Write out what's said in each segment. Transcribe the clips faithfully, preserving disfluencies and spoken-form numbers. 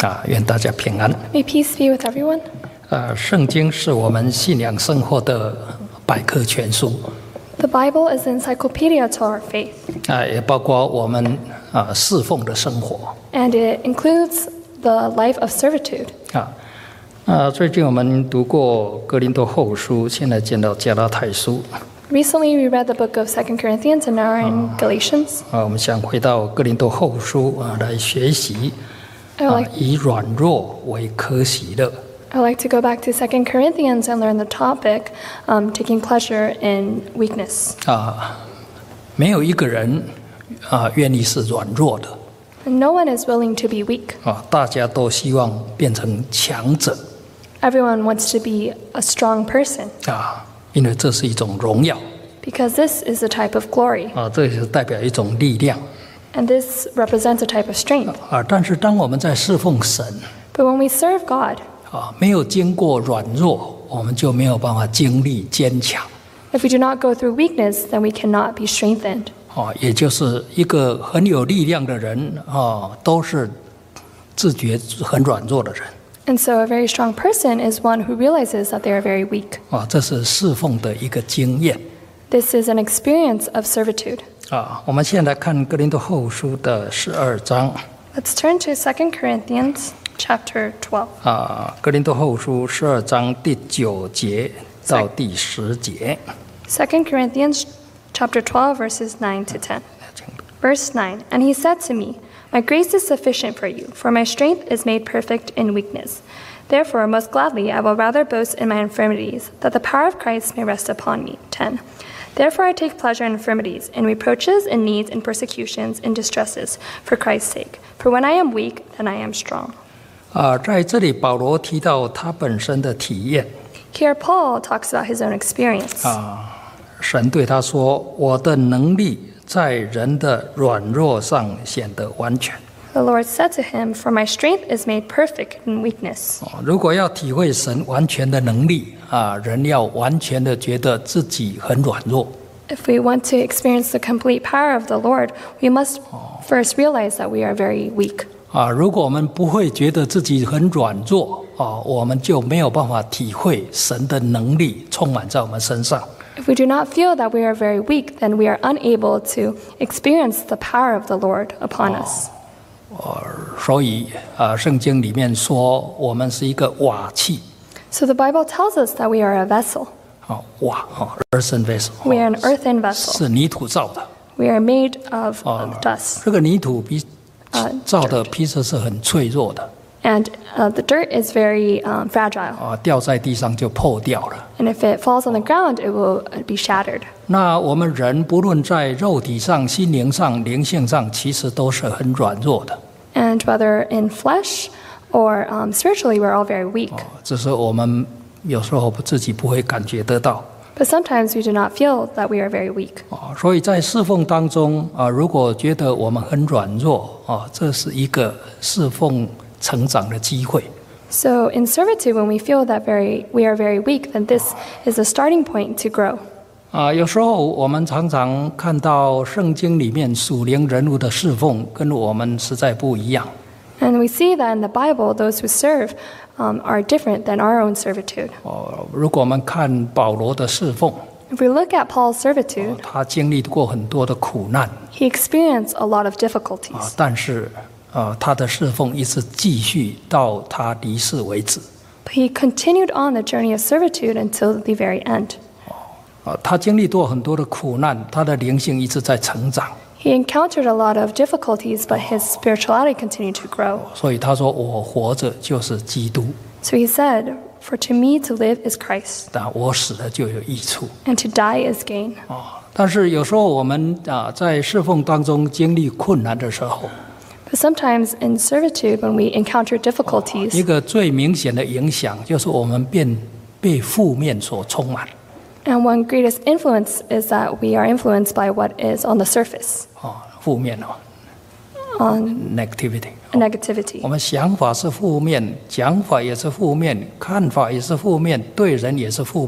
啊，愿大家平安。 May peace be with everyone. 呃，圣经是我们信仰生活的百科全书， The Bible is an encyclopedia to our faith, 啊，也包括我们啊侍奉的生活 and it includes the life of servitude. 啊。啊，最近我们读过哥林多后书，现在见到加拉太书 Recently, we read the book of Second Corinthians, and now we're in Galatians. 啊。我们想回到哥林多后书啊来学习 I 啊 like 以软弱为可喜乐 I like to go back to Second Corinthians and learn the topic, um, taking pleasure in weakness. 啊。没有一个人啊愿意是软弱的 And no one is willing to be weak. 啊，大家都希望变成强者 Everyone wants to be a strong person 啊，因为这是一种荣耀 because this is a type of glory, 啊，这也是代表一种力量 and this represents a type of strength. 啊。但是当我们在侍奉神 But when we serve God, 啊，没有经过软弱，我们就没有办法经历坚强 if we do not go through weakness, then we cannot be strengthened. 啊。也就是一个很有力量的人啊，都是自觉很软弱的人 And so a very strong person is one who realizes that they are very weak. 啊。这是侍奉的一个经验 This is an experience of servitude. 啊。我们现在看哥林多后书的十二章 Let's turn to Second Corinthians chapter twelve. 啊，哥林多后书十二章第九节到第十节。 Second Corinthians chapter twelve, verses nine to ten. Verse nine, and he said to me, My grace is sufficient for you, for my strength is made perfect in weakness. Therefore, most gladly, I will rather boast in my infirmities, that the power of Christ may rest upon me. ten. Therefore, I take pleasure in infirmities, in reproaches, in needs, in persecutions, in distresses, for Christ's sake. For when I am weak, then I am strong. 啊，在这里保罗提到他本身的体验 Here, Paul talks about his own experience. 啊，神对他说：“我的能力在人的软弱上显得完全。 The Lord said to him, For my strength is made perfect in weakness. 啊，如果要体会神完全的能力啊，人要完全的觉得自己很软弱 If we want to experience the complete power of the Lord, we must first realize that we are very weak. 啊。如果我们不会觉得自己很软弱啊，我们就没有办法体会神的能力充满在我们身上。 If we do not feel that we are very weak, then we are unable to experience the power of the Lord upon us. 呃，所以啊，圣经里面说我们是一个瓦器 So the Bible tells us that we are a vessel. 啊，瓦啊 ，earthen vessel， We are an earthen vessel. 是泥土造的 We are made of 啊 of。dust. 这个泥土比啊造的皮实是很脆弱的 And uh, the dirt is very um, fragile. 啊，掉在地上就破掉了。 And if it falls on the ground, it will be shattered. 那我们人不论在肉体上、心灵上、灵性上，其实都是很软弱的 And whether in flesh or um, spiritually, we're all very weak. 啊，只是我们有时候自己不会感觉得到 But sometimes we do not feel that we are very weak. 啊。所以在侍奉当中啊，如果觉得我们很软弱啊，这是一个侍奉成长的机会。 So in servitude, when we feel that very we are very weak, then this is a starting point to grow. 啊，有时候我们常常看到圣经里面属灵人物的侍奉，跟我们实在不一样。 And we see that in the Bible, those who serve um, are different than our own servitude. 哦，如果我们看保罗的侍奉， If we look at Paul's servitude, 他经历过很多的苦难 he experienced a lot of 啊 difficulties. ， 但是呃，他的侍奉一直继续到他离世为止。 But he continued on the journey of servitude until the very end. 啊，他经历过很多的苦难，他的灵性一直在成长。 He encountered a lot of difficulties, but his spirituality continued to grow. 所以他说：“我活着就是基督， So he said, For to me to live is Christ, 但我死了就有益处。” and to die is gain. 啊，但是有时候我们啊，在侍奉当中经历困难的时候， But sometimes in servitude, when we encounter 一 difficulties, 个最明显的影响就是我们变被负面所充满 and one greatest influence is that we are influenced by what is on the surface, 啊，负面哦 on ，negativity。 negativity. 我们想法是负面，讲法也是负面，看法也是负面，对人也是负面。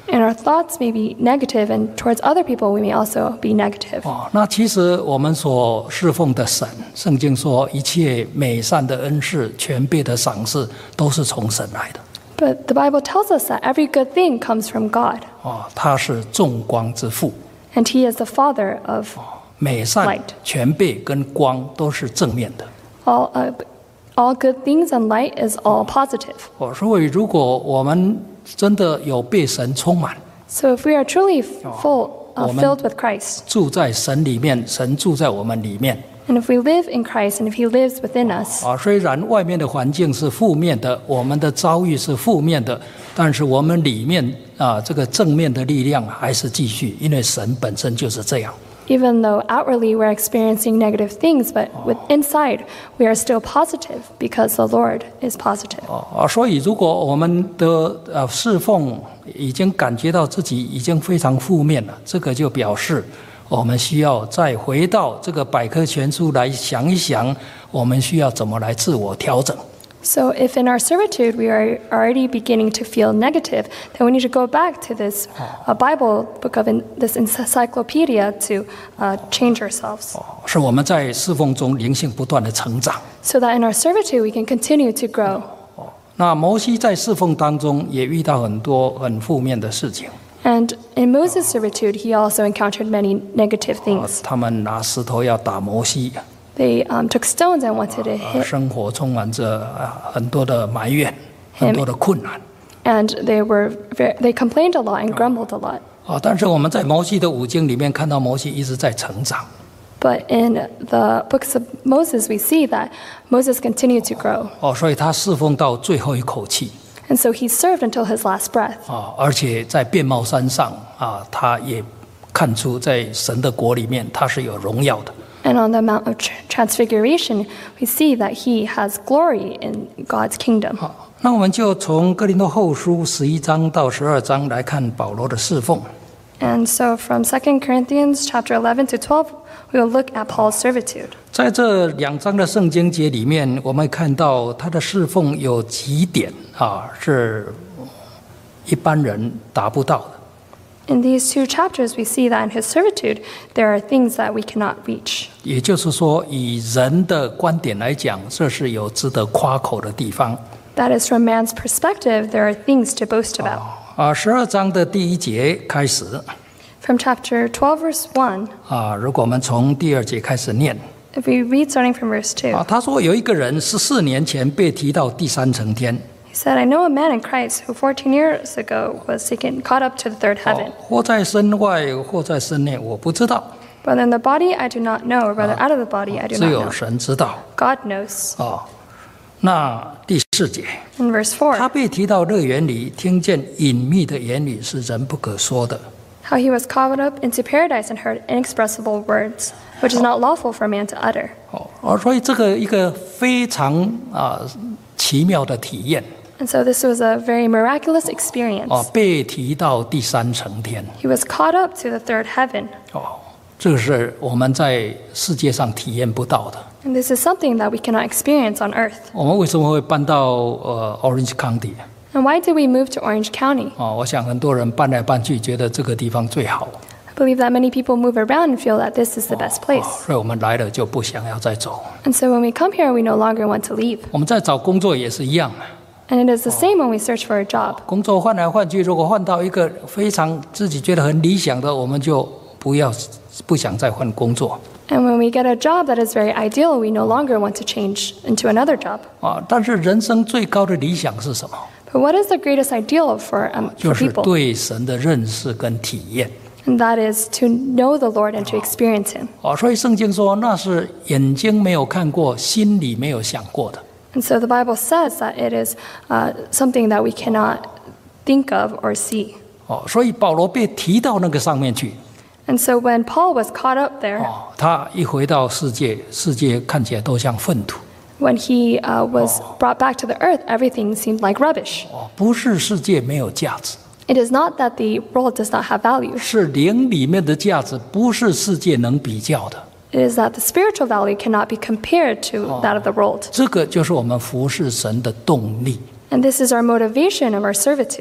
And our thoughts may be negative, and towards other people we may also be negative. 哦，那其实我们所侍奉的神，圣经说一切美善的恩赐、全备的赏赐，都是从神来的。 But the Bible tells us that every good thing comes from God. 哦，他是众光之父。 And He is the Father of 美善 light.、 全备跟光都是正面的。 all. Uh, all good things, and light is all positive. 哦，所以如果我们真的有被神充满， So if we are truly full, uh, 我们 filled with Christ, 住在神里面，神住在我们里面。 and if we live in Christ, and if He lives within us, 啊，虽然外面的环境是负面的，我们的遭遇是负面的，但是我们里面啊，这个正面的力量还是继续，因为神本身就是这样。 even though outwardly we're experiencing negative things, but with inside we are still positive because the Lord is positive. 啊，所以如果我们的呃侍奉已经感觉到自己已经非常负面了，这个就表示我们需要再回到这个百科全书来想一想，我们需要怎么来自我调整。 So if in our servitude we are already beginning to feel negative, then we need to go back to this uh, Bible book of in, this encyclopedia to uh, change ourselves. 是我们在侍奉中灵性不断的成长。 So that in our servitude we can continue to grow. 那摩西在侍奉当中也遇到很多很负面的事情。 And in Moses' servitude, he also encountered many negative things. 他们拿石头要打摩西， They um, took stones and wanted to 呃 hit, 生活充满着啊很多的埋怨，很多的困难。 and they were very, they complained a lot and grumbled a lot. 啊，但是我们在摩西的五经里面看到摩西一直在成长。 But in the books of Moses, we see that Moses continued to grow. 哦，所以他侍奉到最后一口气。 And so he served until his last breath. 啊，而且在变貌山上啊，他也看出在神的国里面他是有荣耀的。 And on the Mount of Transfiguration, we see that he has glory in God's kingdom. 好，那我们就从哥林多后书十一章到十二章来看保罗的侍奉。 And so from Second Corinthians chapter eleven to twelve, we will look at Paul's servitude. 在这两章的圣经节里面，我们看到他的侍奉有几点啊，是一般人达不到的。 In these two chapters, we see that in his servitude, there are things that we cannot reach. 也就是说，以人的观点来讲，这是有值得夸口的地方。 That is, from man's perspective, there are things to boast about. 啊，十二章的第一节开始 From chapter twelve, verse one, 啊，如果我们从第二节开始念 if we read starting from verse two, 啊，他说有一个人十四年前被提到第三层天， he said, I know a man in Christ who fourteen years ago was taken, caught up to the third 哦 heaven. 或在身外，或在身内，我不知道， Whether in the body, I do not know, or whether out of the body, I do 只 not 有 know. 神知道。 God knows. 哦，那第四节， In verse 他 four, 被提到乐园里，听见隐秘的言语是人不可说的。 how he was caught up into paradise and heard inexpressible words, which is not lawful for a man to utter. 哦，哦，所以这个一个非常啊奇妙的体验 And so this was a very miraculous experience. 哦，被提到第三层天 He was caught up to the third heaven. 哦，这个是我们在世界上体验不到的。 And this is something that we cannot experience on earth. 我们为什么会搬到呃 Orange County？ And why did we move to Orange County? 哦，我想很多人搬来搬去，觉得这个地方最好， I believe that many people move around and feel that this is the best 哦 place. 所以我们来了就不想要再走。 And so when we come here, we no longer want to leave. 我们在找工作也是一样， And it is the same when we search for a job. 工作换来换去，如果换到一个非常自己觉得很理想的，我们就不要不想再换工作 And when we get a job that is very ideal, we no longer want to change into another job. 啊。但是人生最高的理想是什么？ But what is the greatest ideal for, um, 就 for 是 people? 对神的认识跟体验 And that is to know the Lord and to experience Him. 啊。所以圣经说，那是眼睛没有看过，心里没有想过的。 And so the Bible says that it is uh, something that we cannot think of or see. 哦，所以保罗被提到那个上面去 And so when Paul was caught up there, 哦，他一回到世界，世界看起来都像粪土 when he uh, was brought back to the earth, everything seemed like rubbish. 哦，不是世界没有价值， It is not that the world does not have value. 是灵里面的价值，不是世界能比较的。 It is that the spiritual value cannot be compared to that of the world. 这个就是我们服侍神的动力 And this is our motivation of our servitude.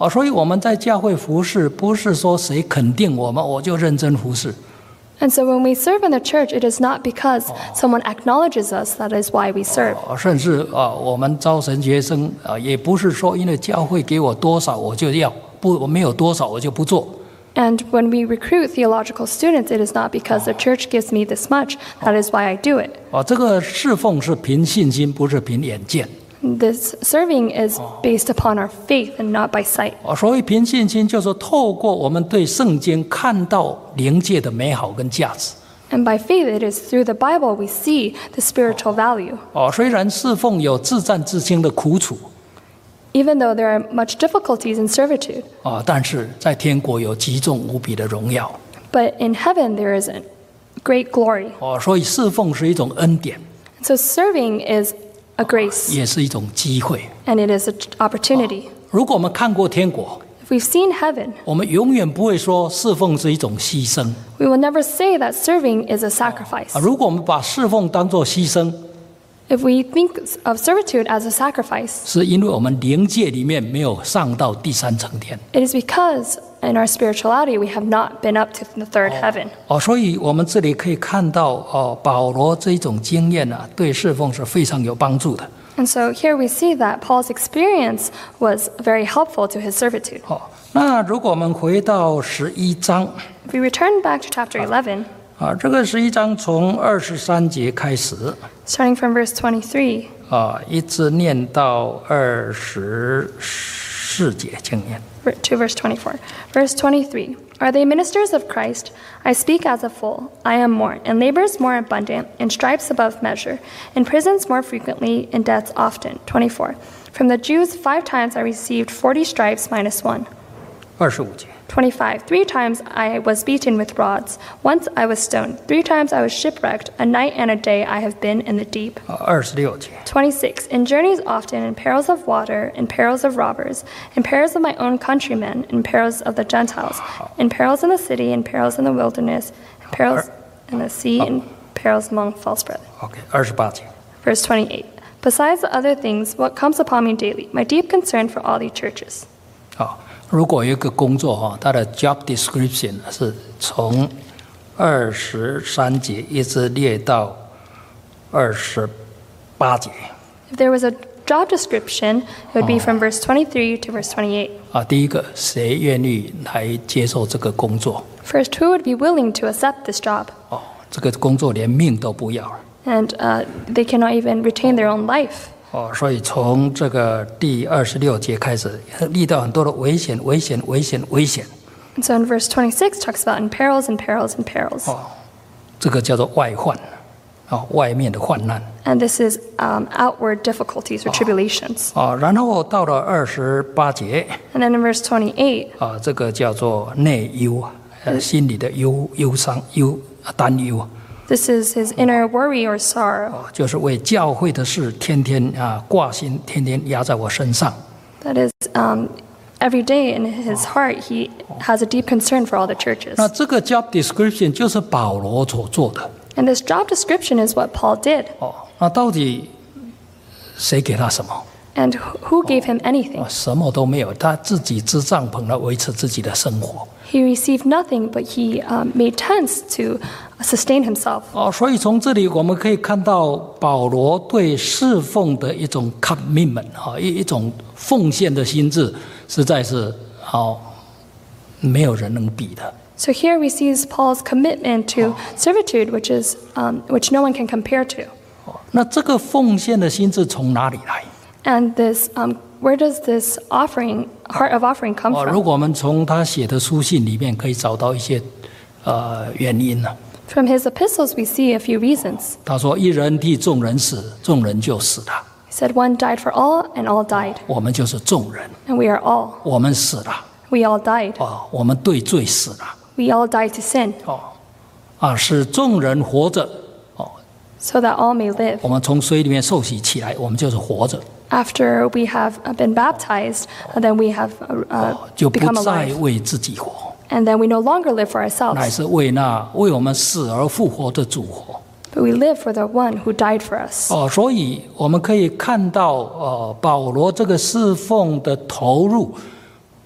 哦，所以我们在教会服侍，不是说谁肯定我们，我就认真服侍。 And so when we serve in the church, it is not because someone acknowledges us, that is why we serve. 哦，甚至啊，我们招神学生啊，也不是说因为教会给我多少我就要，不，我没有多少我就不做。 And when we recruit theological students, it is not because the church gives me this much, that is why I do it. 哦，这个侍奉是凭信心，不是凭眼见。 This serving is based upon our faith and not by sight. 哦，所以凭信心就是透过我们对圣经看到灵界的美好跟价值。 And by faith, it is through the Bible we see the spiritual value. 哦，虽然侍奉有自战自清的苦楚， Even though there are much difficulties in servitude, 啊，但是在天国有极重无比的荣耀。 but in heaven there is a great glory. 哦，所以侍奉是一种恩典， So serving is a grace, 也是一种机会。 and it is an opportunity. 如果我们看过天国， If we've seen heaven, 我们永远不会说侍奉是一种牺牲。 we will never say that serving is a sacrifice. 啊，如果我们把侍奉当作牺牲， If we think of servitude as a sacrifice, 是因为我们灵界里面没有上到第三层天。 it is because in our spirituality we have not been up to the third heaven. 哦，所以我们这里可以看到，哦，保罗这种经验啊，对侍奉是非常有帮助的。 And so here we see that Paul's experience was very helpful to his servitude. 好，那如果我们回到十一章 If we return back to chapter eleven, 啊，这个十一章从二十三节开始 starting from verse twenty-three, 啊，一直念到二十四节经念。 to verse twenty-four. Verse twenty-three, Are they ministers of Christ? I speak as a fool. I am more, in labors more abundant, in stripes above measure, in prisons more frequently, in deaths often. twenty-four, From the Jews five times I received forty stripes minus one. 二十五节。 twenty-five, Three times I was beaten with rods. Once I was stoned. Three times I was shipwrecked. A night and a day I have been in the deep. 啊，二十六节。 twenty-six, In journeys often, in perils of water, in perils of robbers, in perils of my own countrymen, in perils of the Gentiles, in perils in the city, in perils in the wilderness, in perils in the sea, in perils among false brethren. OK， 二十八节。 Verse twenty-eight, Besides the other things, what comes upon me daily, my deep concern for all the churches. 好，如果有一个工作哈，它的 job description 是从二十三节一直列到二十八节 If there was a job description, it would be from verse twenty-three to verse twenty-eight. 啊。第一个，谁愿意来接受这个工作？ First, who would be willing to accept this job? 哦，这个工作连命都不要了。 And uh, they cannot even retain their own life. 哦，所以从这个第二十六节开始，遇到很多的危险、危险、危险、危险。 And so in verse twenty-six talks about in perils and perils and perils. 哦，这个叫做外患，哦，外面的患难。 And this is um, outward difficulties or tribulations. 哦，然后到了二十八节， And then in verse twenty-eight, 啊，这个叫做内忧，呃，心里的忧、忧伤、忧担忧。 this is his inner worry or sorrow. 哦，就是为教会的事天天啊挂心，天天压在我身上。 That is, um, every day in his heart, he has a deep concern for all the churches. 那这个 job description 就是保罗所做的。 And this job description is what Paul did. 哦，那到底谁给他什么？ And wh- who gave him anything? 啊，什么都没有，他自己支帐篷来维持自己的生活。 He received nothing, but he um, made tents to sustain himself. 哦，所以从这里我们可以看到保罗对侍奉的一种 commitment 啊，一一种奉献的心智，实在是哦，没有人能比的。 So here we see Paul's commitment to servitude, which is um, which no one can compare to. 哦，那这个奉献的心智从哪里来？ And this, um, where does this offering, heart of offering, come 哦，如 from? 果我们从他写的书信里面可以找到一些呃原因呢、 From his epistles, we see a few reasons. 他说：“一人替众人死，众人就死了； He said, "One died for all, and all died, 我们就是众人， and we are all. 我们死了， We all died. 哦，我们对罪死了， We all died to sin, 哦，啊，使众人活着，哦， so that all may live." 我们从水里面受洗起来，我们就是活着， After we have been baptized, uh, then we have uh, 哦 uh,， 就不 become 再 alive, 为自己活， and then we no longer live for 乃 ourselves, 是为那为我们死而复活的主活。” but we live for the one who died for us. 哦，所以我们可以看到，呃，保罗这个侍奉的投入，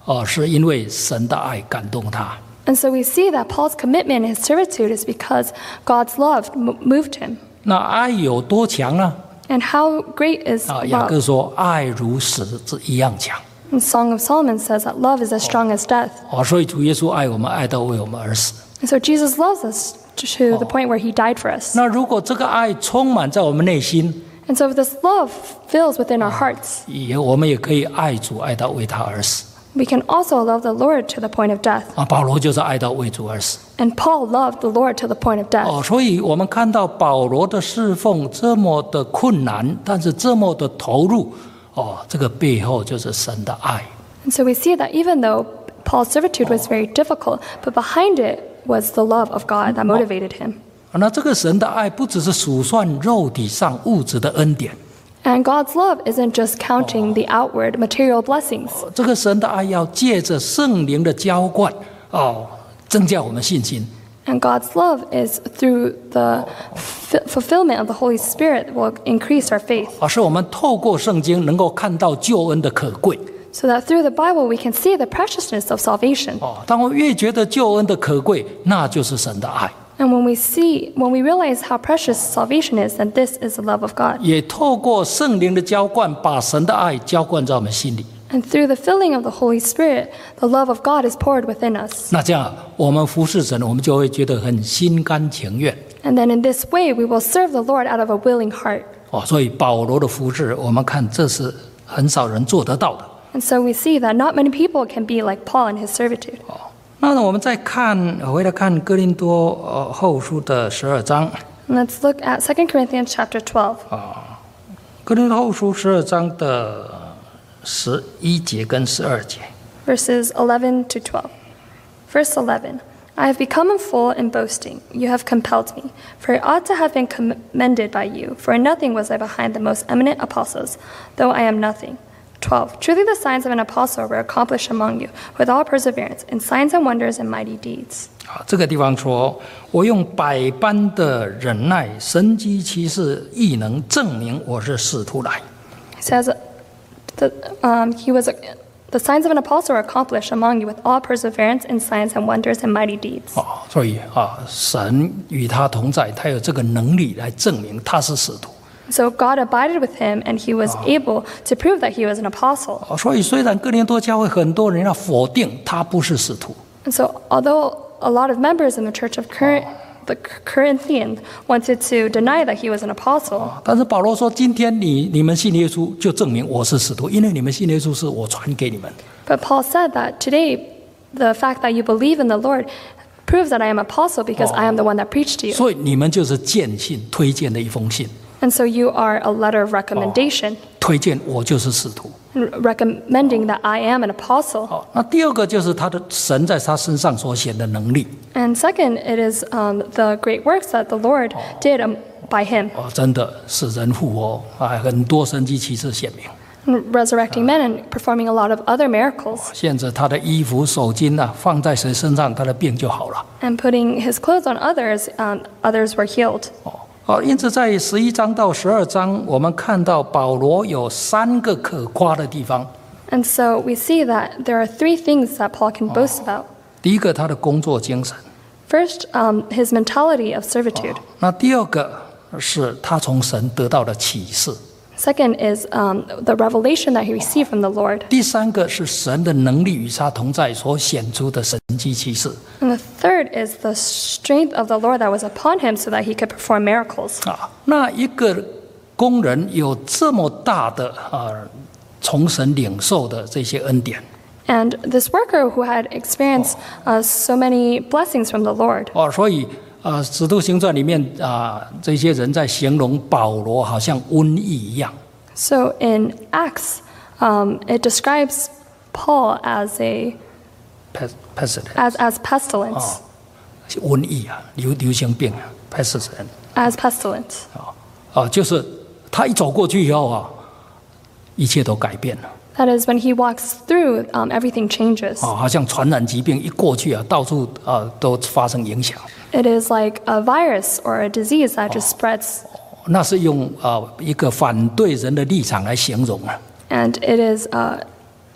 哦，是因为神的爱感动他。 And so we see that Paul's commitment and his servitude is because God's love m- moved him. 那爱有多强呢？ And how great is 啊，雅各 love? 说，爱如死之一样强。 And Song of Solomon says that love is as strong as death. 哦，所以主耶稣爱我们，爱到为我们而死。 And so Jesus loves us to the point where he died for us. 那如果这个爱充满在我们内心， And so if this love fills within our hearts, 也我们也可以爱主，爱到为他而死。 we can also love the Lord to the point of death. 啊，保罗就是爱到为主而死。 And Paul loved the Lord to the point of death. 哦，所以我们看到保罗的侍奉这么的困难，但是这么的投入，哦，这个背后就是神的爱。 And so we see that even though Paul's servitude was very difficult, but behind it was the love of God that motivated him. 那这个神的爱不只是数算肉体上物质的恩典， And God's love isn't just counting the outward material blessings. 这个神的爱要借着圣灵的浇灌，哦，增加我们信心。 And God's love is through the f- fulfillment of the Holy Spirit will increase our faith. 而是我们透过圣经能够看到救恩的可贵。 So that through the Bible we can see the preciousness of salvation. 哦，当我越觉得救恩的可贵，那就是神的爱。 And when we see, when we realize how precious salvation is, then this is the love of God. 也透过圣灵的浇灌，把神的爱浇灌在我们心里。 And through the filling of the Holy Spirit, the love of God is poured within us. 那这样，我们服侍神，我们就会觉得很心甘情愿。 And then in this way, we will serve the Lord out of a willing heart. 哦，所以保罗的服侍，我们看这是很少人做得到的。 And so we see that not many people can be like Paul in his servitude. 那我们再看，回来看哥林多呃后书的十二章。 And let's look at Second Corinthians chapter twelve, 哥林多后书十二章的十一节跟十二节。 verses eleven to twelve. Verse eleven. I have become a fool in boasting. You have compelled me. For I ought to have been commended by you. For in nothing was I behind the most eminent apostles, though I am nothing. twelve. Truly the signs of an apostle were accomplished among you, with all perseverance, in signs and wonders and mighty deeds. 啊，这个地方说，我用百般的忍耐、神机奇事、异能证明我是使徒来。 He says that um, he was the signs of an apostle were accomplished among you with all perseverance in signs and wonders and mighty deeds. 啊，所以啊，神与他同在，他有这个能力来证明他是使徒。 So God abided with him, and he was able to prove that he was an apostle. 啊，所以虽然哥林多教会很多人要否定他不是使徒， And so, although a lot of members in the church of Cor- the Corinthians wanted to deny that he was an apostle, 但是保罗说，今天你你们信耶稣，就证明我是使徒，因为你们信耶稣是我传给你们。 but Paul said that today, the fact that you believe in the Lord proves that I am apostle because I am the one that preached to you. 所以你们就是荐信推荐的一封信， And so you are a letter of recommendation, 推荐我就是使徒。 recommending that I am an apostle. 好，那第二个就是他的神在他身上所显的能力。 And second, it is um, the great works that the Lord did um, by him, 哦，真的使人复活啊，很多神迹奇事显明。 resurrecting men and performing a lot of other miracles, 现在他的衣服、手巾啊，放在谁身上，他的病就好了。 and putting his clothes on others, um, others were healed. 哦，好，因此在十一章到十二章，我们看到保罗有三个可夸的地方。 And so we see that there are three things that Paul can boast about. 第一个，他的工作精神； First, um, his mentality of servitude. 那第二个是他从神得到的启示； Second is um, the revelation that he received from the Lord. 第三个是神的能力与他同在所显出的神迹奇事。 And the third is the strength of the Lord that was upon him so that he could perform miracles. 啊，那一个工人有这么大的啊，从神领受的这些恩典。 And this worker who had experienced uh, so many blessings from the Lord. 哦，所以啊，《使徒行传》里面啊，这些人在形容保罗好像瘟疫一样。 So in Acts, um, it describes Paul as a pes- pestilence as as pestilence, 哦，瘟疫啊，流流行病啊 ，pestilence as pestilence. 啊，啊，就是他一走过去以后啊，一切都改变了。 That is, when he walks through, um, everything changes. 啊，好像传染疾病一过去啊，到处啊都发生影响。 It is like a virus or a disease that just spreads, 那是用啊一个反对人的立场来形容啊。 and it is uh,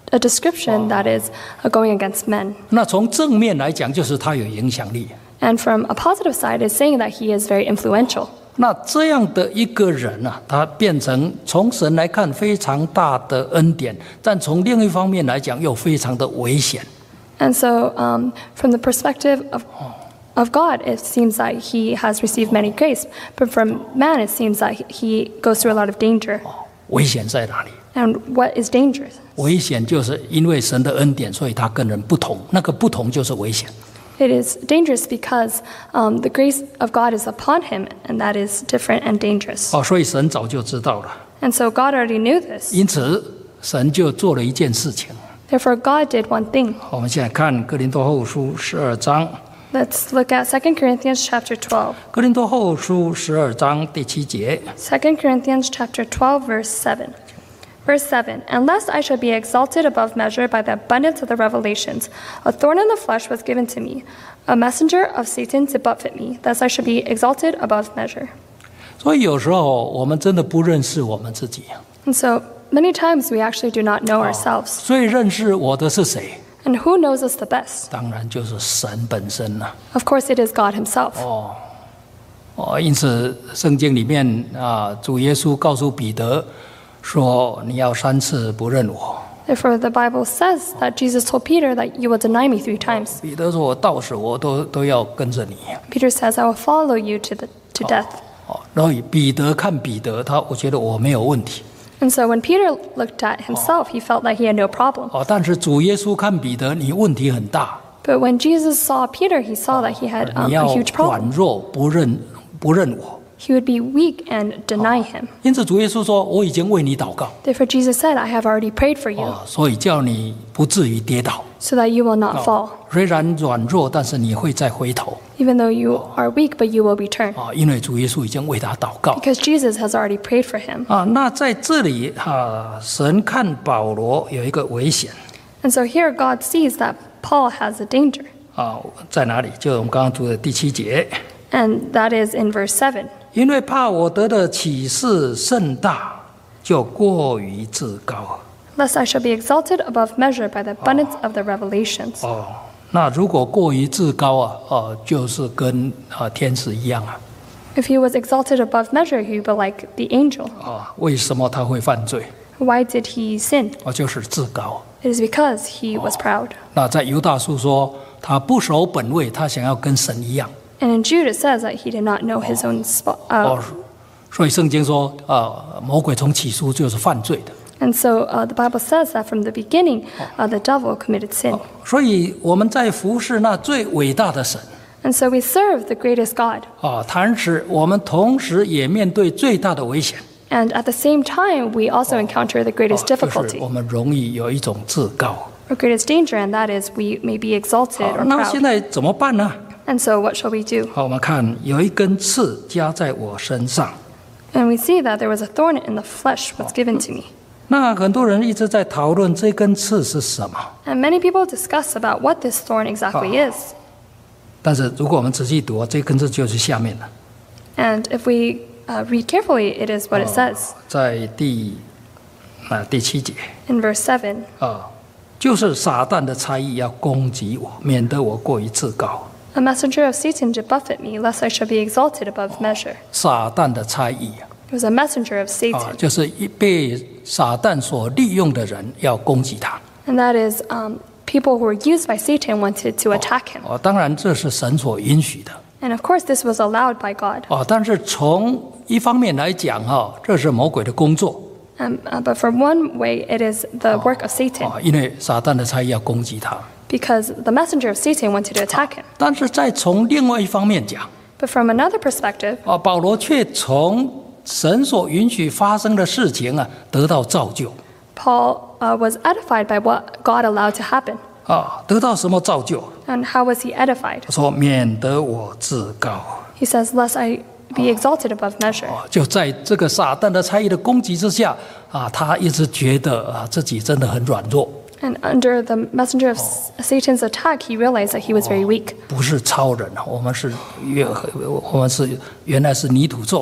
a description that is uh, going against men. 那从正面来讲，就是他有影响力。 And from a positive side, is saying that he is very influential. 那这样的一个人啊，他变成从神来看非常大的恩典，但从另一方面来讲又非常的危险。 And so, um, from the perspective of of God, it seems that he has received many grace, but from man, it seems that he goes through a lot of danger. 危险在哪里？ And what is dangerous? 危险就是因为神的恩典，所以他跟人不同，那个不同就是危险。 It is dangerous because um, the grace of God is upon him, and that is different and dangerous. 哦，所以神早就知道了， And so God already knew this. 因此神就做了一件事情。 Therefore, God did one thing. 我们现在看哥林多后书十二章， Let's look at Second Corinthians chapter twelve. 哥林多后书十二章第七节。 Second Corinthians chapter twelve, verse seven. Verse seven, Unless I shall be exalted above measure by the abundance of the revelations, a thorn in the flesh was given to me, a messenger of Satan to buffet me, thus I shall be exalted above measure. 所以有时候我们真的不认识我们自己， And so many times we actually do not know ourselves. 所以认识我的是谁？ And who knows us the best? 当然就是神本身了。 Of course, it is God himself. 哦，因此圣经里面啊，主耶稣告诉彼得说：“你要三次不认我。” Therefore, the Bible says that Jesus told Peter that you will deny me three times. 彼得说：“我到死我都都要跟着你。” Peter says, I will follow you to, the, to death. 哦，然后彼得看彼得，他我觉得我没有问题。 And so when Peter looked at himself, he felt like he had no problem. 哦，但是主耶稣看彼得，你问题很大。 But when Jesus saw Peter, he saw that he had um, 你 a 要 huge 软 problem. 弱，不认不认我。 He would be weak and deny him. 因此主耶稣说：“我已经为你祷告。” Therefore, Jesus said, I have already prayed for you, 哦，所以叫你不至于跌倒。 so that you will not fall. 虽然软弱，但是你会再回头。 Even though you are weak, but you will return. 啊，因为主耶稣已经为他祷告。 Because Jesus has already prayed for him. 啊，那在这里啊，神看保罗有一个危险 And so here God sees that Paul has a danger. 啊，在哪里？就我们刚刚读的第七节， And that is in verse seven. 因为怕我得的启示甚大，就过于自高。 Lest I shall be exalted above measure by the abundance of the revelations. 哦，那如果过于自高啊，哦，就是跟啊天使一样啊。 If he was exalted above measure, he would be like the angel. 啊，为什么他会犯罪？ Why did he sin? 哦，就是自高。 It is because he was proud. 那在犹大书说，他不守本位，他想要跟神一样。 And in Jude it says that he did not know his own spot. 哦 Uh,， 所以圣经说，啊，魔鬼从起初就是犯罪的。 and so uh, the Bible says that from the beginning, uh, the devil committed sin. 所以我们在服侍那最伟大的神 And so we serve the greatest God. 啊，同时我们同时也面对最大的危险， And at the same time, we also encounter the 啊 greatest 就是 difficulty, 我们容易有一种自高。 or greatest danger, and that is we may be exalted 好 or 那现 proud. 在怎么办呢？ And so what shall we do? 好，我们看有一根刺加在我身上。 And we see that there was a thorn in the flesh was given to me. 那很多人一直在讨论这根刺是什么， And many people discuss about what this thorn exactly is. 但是如果我们仔细读，这根刺就是下面的， And if we uh, read carefully, it is what it says 在第啊第七节 in verse seven. 啊，就是撒旦的差役要攻击我，免得我过于自高。 A messenger of Satan to buffet me, lest I shall be exalted above measure. 撒旦的差役 It was a messenger of 啊， Satan. 就是一被撒旦所利用的人要攻击他。 And that is um, people who were used by Satan wanted to attack him. 哦，当然这是神所允许的 And of course, this was allowed by God. 哦，但是从一方面来讲哈，这是魔鬼的工作 Um, uh, but from one way, it is the work of Satan, 啊，因为撒旦的差役要攻击他。 because the messenger of Satan wanted to attack him. 但是再从另外一方面讲 But from another perspective, 啊，保罗却从神所允许发生的事情啊得到造就 Paul uh, was edified by what God allowed to happen. 啊，得到什么造就？ And how was he edified? 说免得我自高 He says, lest I be exalted above measure. 啊，就在这个撒旦的差役的攻击之下啊，他一直觉得啊自己真的很软弱， And under the messenger of S- Satan's attack, he realized that he was very weak. 不是超人，我们是原我们是原来是泥土做的。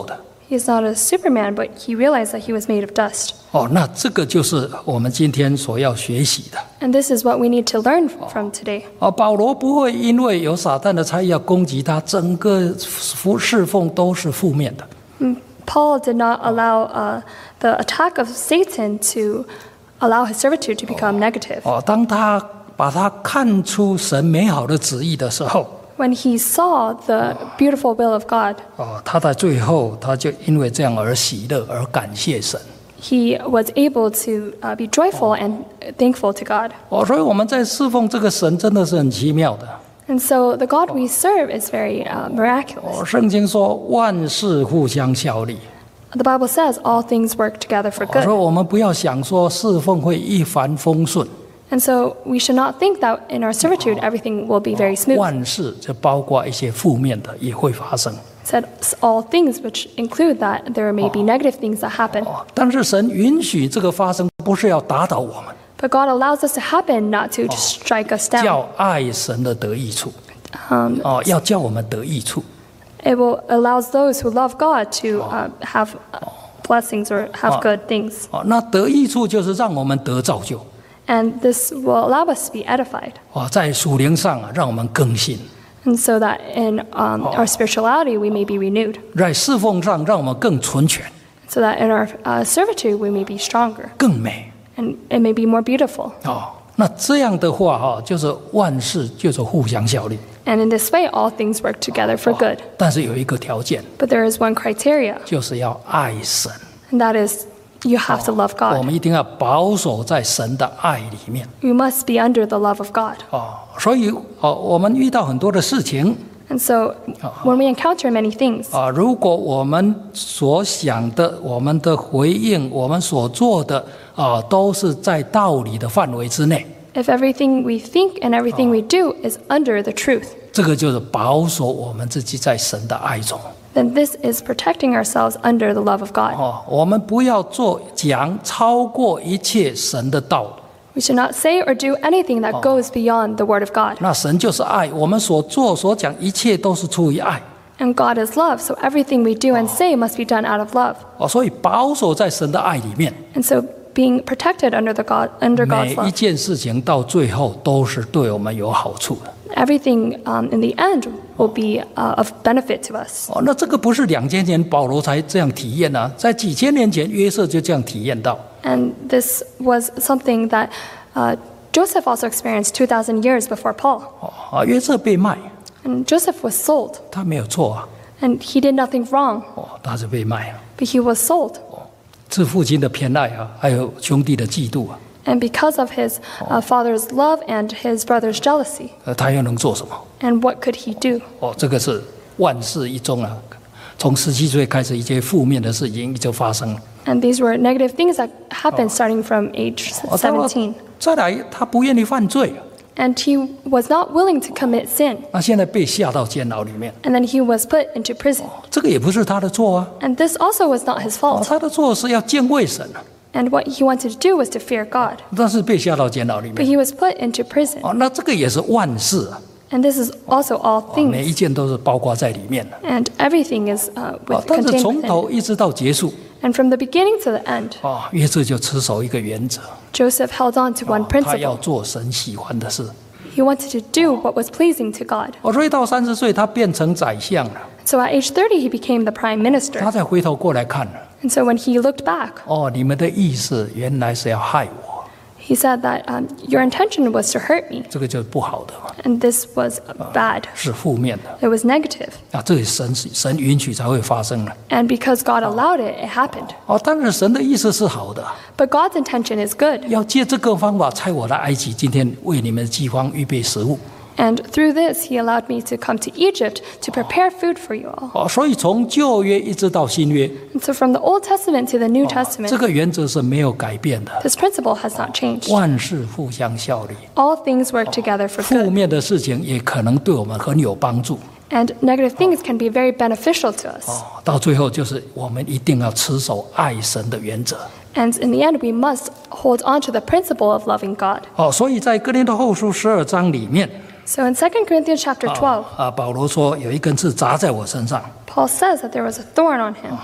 He is not a Superman, but he realized that he was made of dust. 哦，那这个就是我们今天所要学习的。 And this is what we need to learn from today. 哦，保罗不会因为有撒旦的差役要攻击他，整个服侍奉都是负面的。 Paul did not allow uh, the attack of Satan to allow his servitude to become negative. 哦，当他把他看出神美好的旨意的时候， When he saw the beautiful will of God, 哦，他在最后他就因为这样而喜乐，而感谢神。 he was able to uh, be joyful and thankful to God. 哦，所以我们在侍奉这个神真的是很奇妙的。 And so the God we serve is very uh, 哦， miraculous. 圣经说万事互相效力。 The Bible says all things work together for 哦，所以 good. 我们不要想说侍奉会一帆风顺， And so we should not think that in our servitude everything will be very smooth. 万事就包括一些负面的也会发生。 It said all things, which include that there may be negative things that happen. 哦，但是神允许这个发生，不是要打倒我们， But God allows this to happen not to just strike us down. 叫爱神的得益处。 Um, 哦，要叫我们得益处。 it will allows those who love God to uh, have uh, blessings or have good things. 哦，那得益处就是让我们得造就。 And this will allow us to be edified. 哦，在属灵上啊，让我们更新； And so that in um, our spirituality we may be renewed. 在侍奉上，让我们更纯全、 So that in our uh, servitude we may be stronger 更美。 and it may be more beautiful. 哦，那这样的话哈、哦，就是万事就是互相效力。 And in this way all things work together for good. 但是有一个条件， But there is one criteria, 就是要爱神。 and that is you have to love 我 God. 们一定要保守在神的爱里面。 You must be under the love of God. 哦，所以哦，我们遇到很多的事情 And so when we encounter many things, 啊，如果我们所想的、我们的回应、我们所做的啊，都是在道理的范围之内， if everything we think and everything we do is under the truth, 这个就是保守我们自己在神的爱中。 then this is protecting ourselves under the love of God. 哦，我们不要做讲超过一切神的道。 We should not say or do anything that goes beyond the word of God. 那神就是爱，我们所做所讲一切都是出于爱。 And God is love, so everything we do and say must be done out of love. 哦，所以保守在神的爱里面， And so being protected under the God under 每 God's 一 love. 件事情到最后都是对我们有好处的。 Everything um, in the end will be uh, of benefit to us. 哦，那这个不是两千年保罗才这样体验啊，在几千年前约瑟就这样体验到。 And this was something that uh, Joseph also experienced two thousand years before Paul. 哦，啊，约瑟被卖， And Joseph was sold, 他没有错啊， and he did nothing wrong, 哦，他是被卖啊， but he was sold. 是父亲的偏爱啊，还有兄弟的嫉妒啊， And because of his uh, father's love and his brother's jealousy, 呃，他又能做什么？ and what could he do? 哦，这个是万事一宗啊，从十七岁开始，一些负面的事情就发生了。 And these were negative things that happened starting from age 哦，到了 seventeen. 再来，他不愿意犯罪， And he was not willing to commit sin. 那现在被下到监牢里面， And then he was put into prison. 这个也不是他的错啊， And this also was not his 哦， fault. 他的错是要敬畏神啊， And what he wanted to do was to fear God. 但是被下到监牢里 But 面， he was put into prison. 哦，那这个也是万事啊， And this is also all 哦每 things. 一件都是包括在里面的。 And everything is uh, 哦 with,， 但是 contained 从 within. 头一直到结束， And from the beginning to the end, 哦，约瑟就持守一个原则， Joseph held on to one 他要 principle. 做神喜欢的事。 He wanted to do what was pleasing to God. 哦，所以到三十岁，他变成宰相了， So at age thirty, he became the prime 他 minister. 再回头过来看了， And so when he looked back, 哦，你们的意思原来是要害我， he said that um, your intention was to hurt me. 这个就是不好的嘛， And this was bad. 是负面的。 It was negative. 啊，这是神神允许才会发生的。 And because God allowed it, it happened. 哦，但是神的意思是好的， But God's intention is good. 要借这个方法差我来埃及，今天为你们的饥荒预备食物。 And through this, he allowed me to come to Egypt to prepare food for you all. 哦，所以从旧约一直到新约， And so from the Old Testament to the New 这 Testament, 个原则是没有改变的。 this principle has not changed. 万事互相效力， All things work together for 负 good. 面的事情也可能对我们很有帮助。 And negative things can be very beneficial to us. 哦，到最后就是我们一定要持守爱神的原则。 And in the end, we must hold on to the principle of loving God. 哦，所以在哥林多后书十二章里面， So in Second Corinthians chapter 啊 twelve, 啊，保罗说有一根刺扎在我身上， Paul says that there was a thorn on him.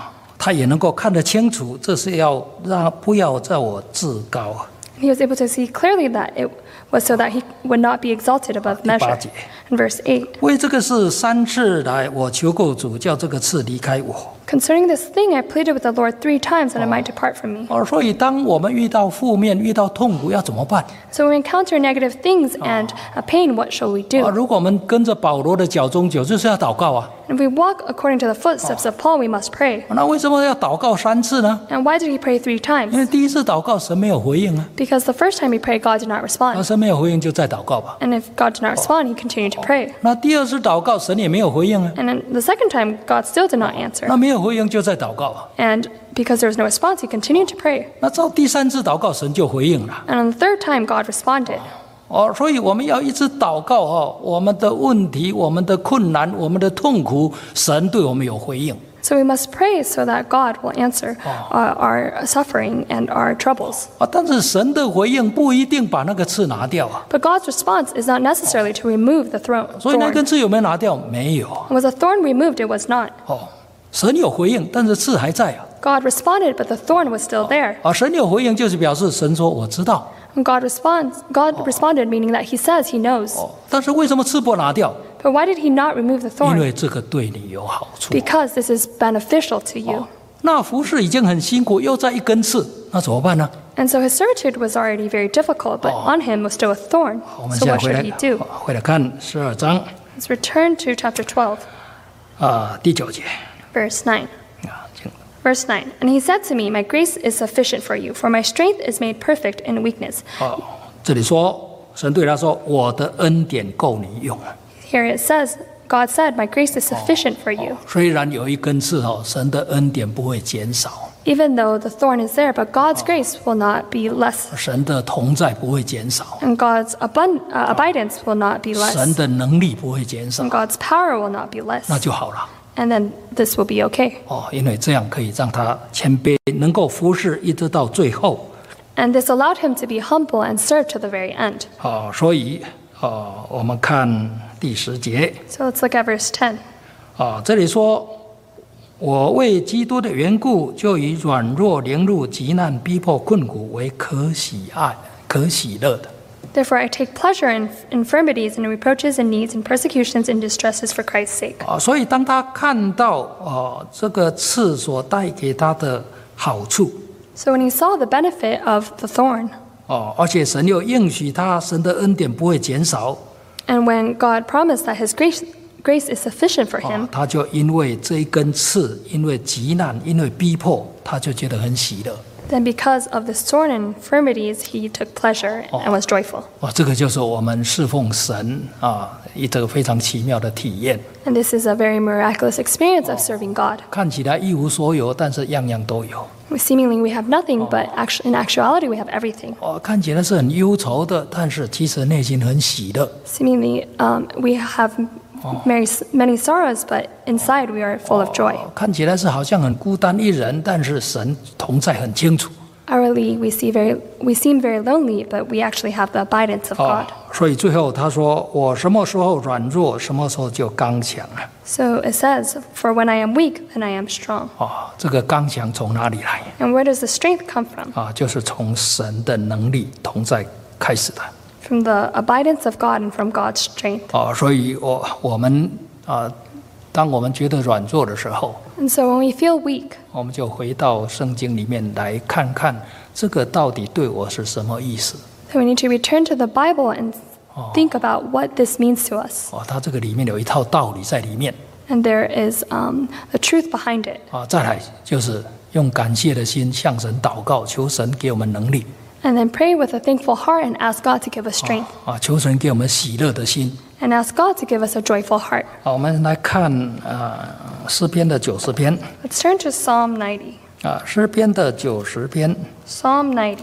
他也能够看得清楚，这是要让不要在我自高啊。 He was able to see clearly that it was so that he would not be exalted above 第八 measure. 节， In verse eight, 为这个事三次来，我求过主，叫这个刺离开我。 concerning this thing, I pleaded with the Lord three times that it might depart from me. 哦，所以当我们遇到负面、遇到痛苦，要怎么办？ So when we encounter negative things and a pain, what shall we 啊， do? 如果我们跟着保罗的脚中走，就是要祷告啊。 If we walk according to the footsteps of Paul, we must pray. 那为什么要祷告三次呢？ And why did he pray three 因为 times? 第一次祷告神没有回应啊， Because the first time he prayed, God did not 那 respond. 神没有回应就再祷告吧。 And if God did not respond, he continued to pray. 那第二次祷告神也没有回应啊， And then the second time, God still did not answer. 那没有回应就再祷告啊。 And because there was no response, he continued to pray. 那到第三次祷告神就回应了。 And on the third time, God responded. 哦，所以我们要一直祷告哦，我们的问题、我们的困难、我们的痛苦，神对我们有回应。 So we must pray so that God will answer uh, our suffering and our troubles. 啊，但是神的回应不一定把那个刺拿掉啊。 But God's response is not necessarily to remove the thorn. 所以那 thorn. 根刺有没有拿掉？没有。 Was the thorn removed? It was not. 哦，神有回应，但是刺还在啊。 God responded, but the thorn was still there. 啊，神有回应就是表示神说我知道。 And God responds. God responded, meaning that He says He knows. 哦，但是为什么刺不拿掉？ But why did He not remove the 因 thorn? 为这个对你有好处。 Because this is beneficial to you. 那服侍已经很辛苦，又在一根刺，那怎么办呢？ And so his servitude was already very difficult, but on him was still a thorn. 我们 So 现在 what 回 should 来 he do? 回来看十二章 Let's return to chapter twelve, 啊第九节 verse nine. 啊，请 Verse nine. And he said to me, My grace is sufficient for you, for my strength is made perfect in weakness. 哦，这里说神对他说：“我的恩典够你用。” Here it says, God said, My grace is sufficient for you. 虽然有一根刺哦，神的恩典不会减少， Even though the thorn is there, but God's grace will not be less, 神的同在不会减少， and God's abund- uh, abidance will not be 神 less, 的能力不会减少 and，God's power will not be 那 less. 就好了 And then this will be okay. 哦，因为这样可以让他谦卑，能够服侍一直到最后。 And this allowed him to be humble and serve to the very end. 哦，所以哦，我们看第十节 So let's look at verse ten. 啊，这里说：“我为基督的缘故，就以软弱、凌辱、急难、逼迫、困苦为可喜爱、可喜乐的。” Therefore, I take pleasure in infirmities and reproaches and needs and persecutions and distresses for Christ's sake. 啊，所以当他看到哦这个刺所带给他的好处 So when he saw the benefit of the thorn, 哦，而且神又应许他，神的恩典不会减少 and when God promised that his grace, grace is sufficient for 哦 him, 他就因为这一根刺，因为急难，因为逼迫，他就觉得很喜乐 then because of this thorn and infirmities, he took pleasure and was joyful. 哦，这个就是我们侍奉神啊一个非常奇妙的体验。 And this is a very miraculous experience of serving God. 看起来一无所有，但是样样都有。 Seemingly we have nothing, but actu- in actuality we have everything. 哦，看起来是很忧愁的，但是其实内心很喜乐。 Seemingly um, we have many, many sorrows, but inside we are full of joy. 哦，看起来是好像很孤单一人，但是神同在很清楚。 Outwardly, we see very, we seem very lonely, but we actually have the abidance of 哦 God.， 所以最后他说：“我什么时候软弱，什么时候就刚强了。 So it says, For when I am weak, then I am strong. ” 哦，这个刚强从哪里来？ And where does the strength come from? 啊，就是从神的能力同在开始的。 From the abidance of God and from God's strength. 哦，所以我我们啊，当我们觉得软弱的时候， And so when we feel weak, 我们就回到圣经里面来看看，这个到底对我是什么意思？ then we need to return to the Bible and think about what this means to us. 哦，它这个里面有一套道理在里面。 And there is um, the truth behind it. 啊，再来就是用感谢的心向神祷告，求神给我们能力。 And then pray with a thankful heart and ask God to give us strength. 啊，求神给我们喜乐的心。 And ask God to give us a joyful heart. 好，我们来看啊诗篇的九十篇 Let's turn to Psalm ninety. 啊，诗篇的九十篇 Psalm ninety,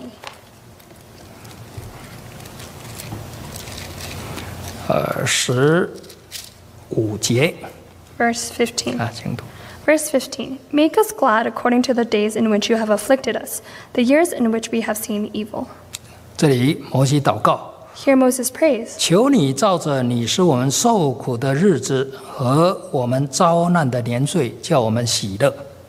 呃十五节 verse fifteen. 啊，请读。 Verse fifteen. Make us glad according to the days in which you have afflicted us, the years in which we have seen evil. 这里摩西祷告， Hear Moses' praise. 求你照着你使我们受苦的日子和我们遭难的年岁，叫我们喜乐。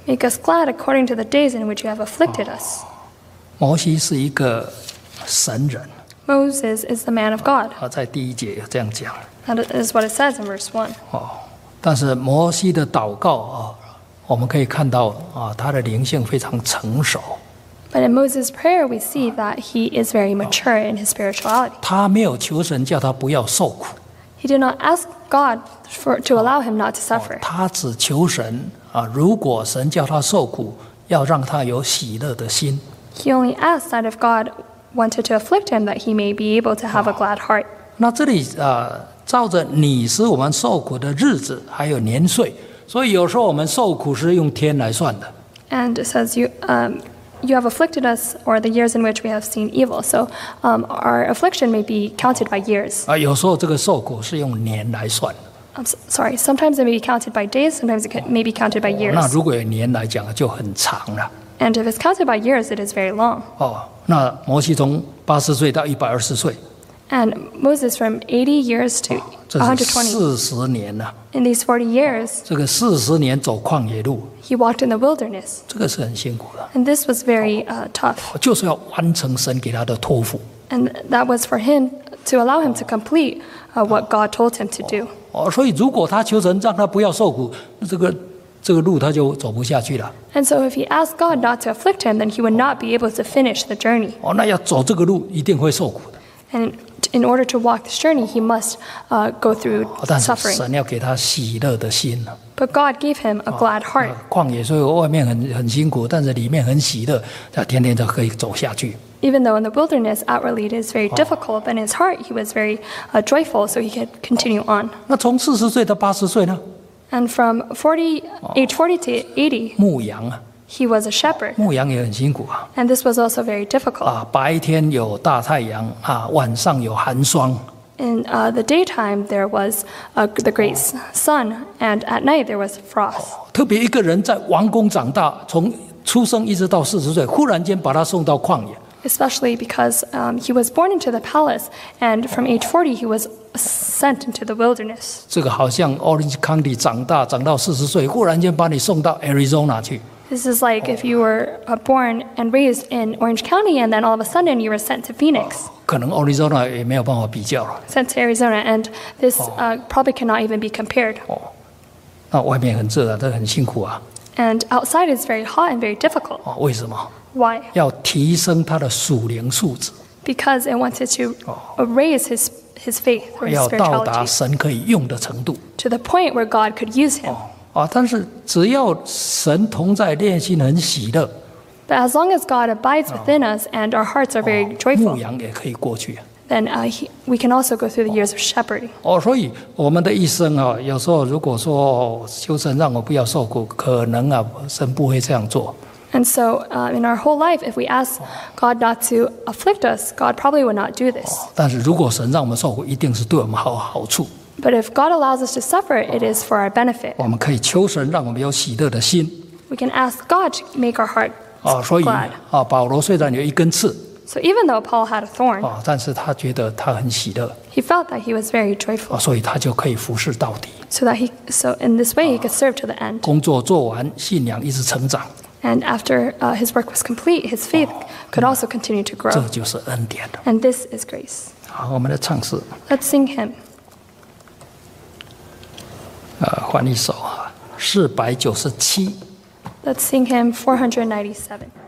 Make us glad according to the days in which you have afflicted us. 摩西是一个神人 Moses is the man of God. 啊，在第一节有这样讲 That is what it says in verse one. 哦。但是摩西的祷告啊，我们可以看到啊，他的灵性非常成熟。 But in Moses' prayer, we see that he is very mature in his spirituality. 他没有求神叫他不要受苦， He did not ask God for, to allow him not to suffer. 他只求神啊，如果神叫他受苦，要让他有喜乐的心。 He only asked that if God wanted to afflict him, that he may be able to have a glad heart. 那这里啊，照着你使我们受苦的日子还有年岁，所以有时候我们受苦是用天来算的。 And it says, you, um, you have afflicted us, or the years in which we have seen evil. So um, our affliction may be counted by years. 啊，有时候这个受苦是用年来算。 I'm s- sorry, sometimes it may be counted by days, sometimes it ca- may be counted by 那 years. 如果有年来讲，就很长了。 And if it's counted by years, it is very long. 哦，那摩西从八十岁到一百二十岁， And Moses, from eighty years to 这是 one hundred twenty, 四十年了。 in these forty years, 这个四十年走旷野路， he walked in the wilderness. 这个是很辛苦的， And this was very uh, tough. 就是要完成神给他的托付。 And that was for him to allow him to complete uh, what God told him to do. 哦，所以如果他求神让他不要受苦，这个这个路他就走不下去了。 And so if he asked God not to afflict him, then he would not be able to finish the journey. 哦，那要走这个路一定会受苦的。 And in order to walk this journey, he must uh, go through 哦，但是 suffering. 神要给他喜乐的心了。 But God gave him a glad heart. 旷野虽然外面很很辛苦，但是里面很喜乐，他天天就可以走下去。 Even though in the wilderness, outwardly it is very difficult, but in his heart he was very uh, joyful, so he could continue on. 那从四十岁到八十岁呢？ And from forty, age forty to eighty, 牧羊啊， he was a shepherd. 牧羊也很辛苦啊。 And this was also very difficult. 啊，白天有大太阳啊，晚上有寒霜。 In uh, the daytime, there was uh, the great s- sun, and at night there was frost. 特别一个人在王宫长大，从出生一直到四十岁，忽然间把他送到旷野， Especially because um, he was born into the palace, and from age forty, he was sent into the wilderness. 这个好像 Orange County 长大，长到四十岁，忽然间把你送到 Arizona 去。 This is like if you were uh, born and raised in Orange County, and then all of a sudden you were sent to Phoenix, 可能 Arizona 也没有办法比较了。 sent to Arizona, and this uh, probably cannot even be compared. 那外面很热啊，这很辛苦啊。 And outside is very hot and very difficult. 哦，为什么？ Why? 要提升他的属灵素质， Because it wanted to uh, raise his, his faith or his 要到达 spirituality 神可以用的程度。 to the point where God could use him. 啊，但是只要神同在，内心很喜乐， But as long as God abides within us and our hearts are very 牧 joyful, 羊也可以过去。 then uh, he, we can also go through the years of shepherding. 哦，所以我们的一生啊，有时候如果说哦求神让我不要受苦，可能啊，神不会这样做。 And so uh, in our whole life, if we ask God not to afflict us, God probably would not do this. 但是如果神让我们受苦，一定是对我们好好处。 But if God allows us to suffer, it is for our benefit. 我们可以求神让我们有喜乐的心 We can ask God to make our heart 啊。所以 glad. 啊，保罗虽然有一根刺 So even though Paul had a thorn, 啊，但是他觉得他很喜乐 he felt that he was very joyful. 啊，所以他就可以服侍到底。 So that he, so in this way, he could serve to the end. 工作做完，信仰一直成长， And after uh, his work was complete, his faith could also continue to 这 grow. 就是恩典了。 And this is grace. 好，我们来唱诗， Let's sing hymn. 呃，换一首啊，四百九十七。 Let's sing hymn four ninety-seven.